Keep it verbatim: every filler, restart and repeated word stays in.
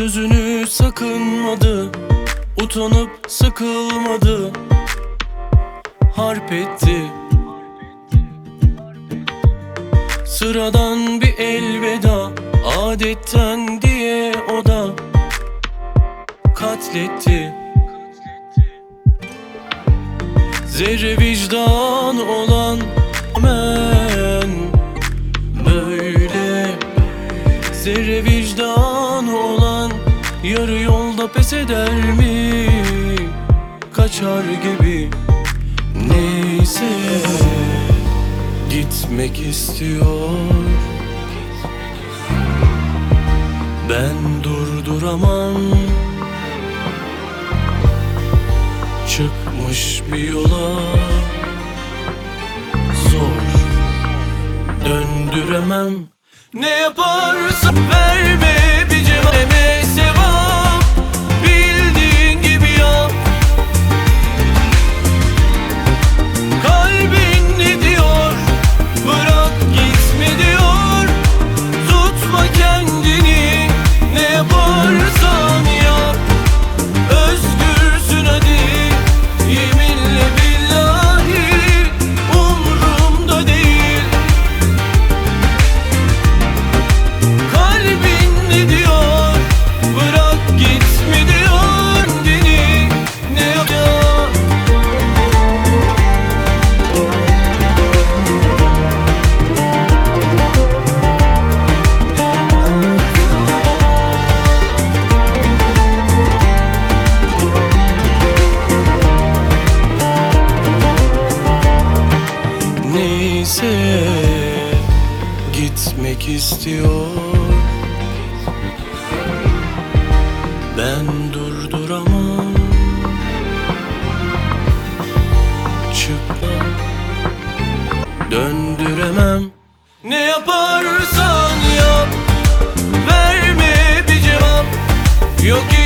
Sözünü sakınmadı, utanıp sıkılmadı, harp etti. Sıradan bir elveda, adetten diye o da katletti. Zerre vicdan olan ben böyle, zerre vicdan olan yarı yolda pes eder mi? Kaçar gibi. Neyse, gitmek istiyor, ben durduramam. Çıkmış bir yola, zor döndüremem. Ne yaparsan verme bir cevap, deme sevap, bildiğin gibi yap. Kalbin ne diyor, bırak gitme diyor. Tutma kendini, ne yaparsan yap. Özgürsün hadi, yeminle billahi umrumda değil. Kalbin ne diyor, bırak gitme diyor. Kendini ne yapacağım? Neyse, gitmek istiyor, ben durduramam. Çıkma, döndüremem. Ne yaparsan yap, verme bir cevap. Yok